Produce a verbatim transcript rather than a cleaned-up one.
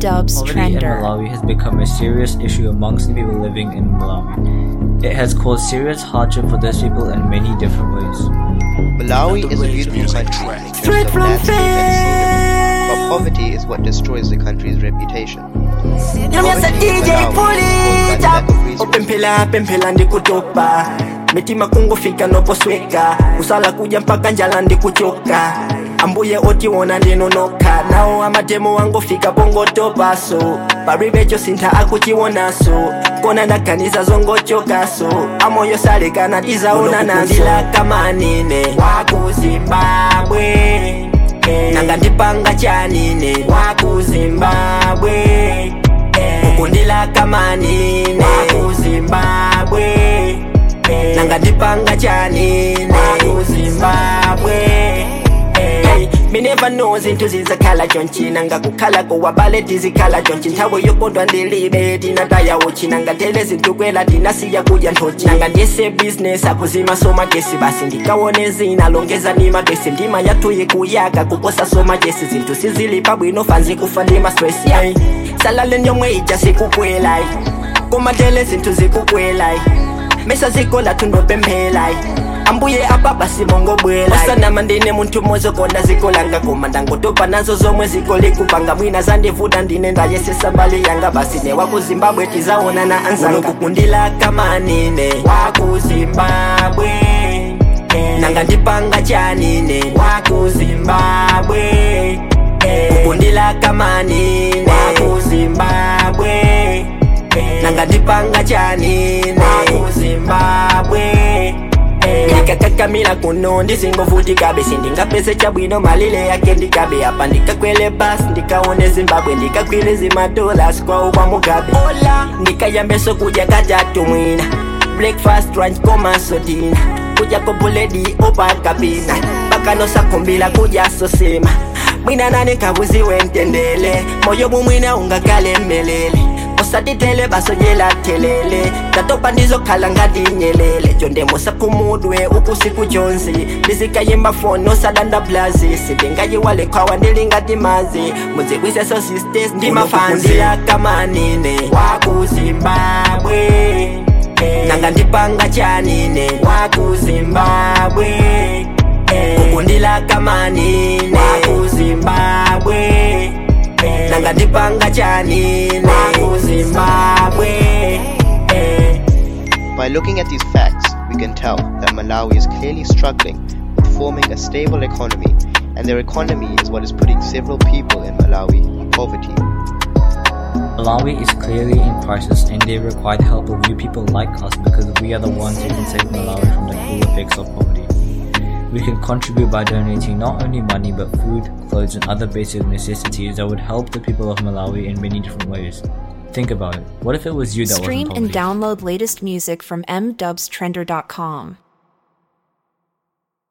M-Dubs Poverty in Trender. Malawi has become a serious issue amongst the people living in Malawi. It has caused serious hardship for those people in many different ways. Malawi is a beautiful country in terms of landscape and scenery, but poverty is what destroys the country's reputation. Poverty in Malawi is caused by the lack of resources. Pempela pempela ndikutopa mitima kungofika noposweka kusala kuja mpaka njala ndikuchoka ambuye otiwona ndinonoka nawo amatemo wangofika pongotopaso paribecho sintha akuchiwonaso kona ndaganiza zongochokaso amoyo salekana tizaona nazila kamanine waku Zimbabwe nanga ndipanga chanine waku Zimbabwe ukundila kamanine waku Zimbabwe nanga ndipanga chanine waku Zimbabwe. Hey, me never know zinto zizakhala jonchi nanga kukhala kowabale tizikhala jonchi nthawe yokondwa ndilibe tinataya wochi nanga tele zinto kwela tinasiya kuya nthochi nanga ndiyese business akuzima soma gesi basi ndikawone zina longeza ni magesi ndima yathuye kuyaka kukosa soma gesi zinto sizilipa bwino fanzi kufa ndima stress hey, salale nyomwe ija sikukwela komatele zinto zikukwela mesa zikola tundopemphela ambuye apa basi mongobwela osana mandine muntu mozo konda zikolanga komanda ngotopa nazo zomwe zikole kupanga mwina zandivuda ndine ndayesesa mbali yanga basi ne waku Zimbabwe tizaona na anzanga kukundila kamanine waku Zimbabwe nanga ndipanga chanine waku Zimbabwe kukundila kamanine waku Zimbabwe nanga ndipanga chanine waku Zimbabwe ndikakakamila kuno ndisingovutika besi ndingapese chabwino malile yake ndikabe apa ndikakwele basi ndikaone Zimbabwe ndikakwile zimadollars kwa uba mugabe ndikayambeso kuja katatu mwina breakfast lunch komanso dina kuja kopuledi opa kapina bakanosa kumbila kuja sosema mwina nane kabuziwe ntendele moyo bumwina ungakale mmelele osatitele basonyela telele ndatopa ndizokhala ngati nyelele jonde mosa kumudwe ukusiku jonzi ndizikayimba phone osadanda blazi sindingayiwale khwawa ndilingati mazi muzibwiseso sisters ndimafandila kamanine waku Zimbabwe nanga ndipanga chanine waku Zimbabwe ukundila kamanine waku Zimbabwe nanga ndipanga chanine waku Zimbabwe. By looking at these facts, we can tell that Malawi is clearly struggling with forming a stable economy, and their economy is what is putting several people in Malawi in poverty. Malawi is clearly in crisis and they require the help of you people like us because we are the ones who can save Malawi from the cruel effects of poverty. We can contribute by donating not only money but food, clothes and other basic necessities that would help the people of Malawi in many different ways. Think about it. What if it was you that was in poverty? Stream and download latest music from M Dubs Trender dot com.